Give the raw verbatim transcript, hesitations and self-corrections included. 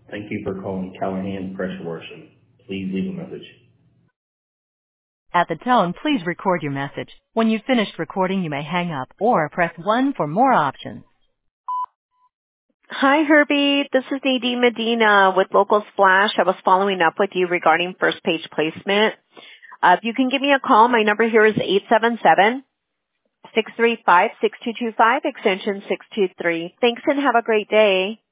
Thank you for calling Callahan Pressure Washing. Please leave a message. At the tone, please record your message. When you've finished recording, you may hang up or press one for more options. Hi, Herbie. This is Nadine Medina with Local Splash. I was following up with you regarding first page placement. Uh, if you can give me a call, my number here is eight seven seven, six three five, six two two five, extension six two three. Thanks and have a great day.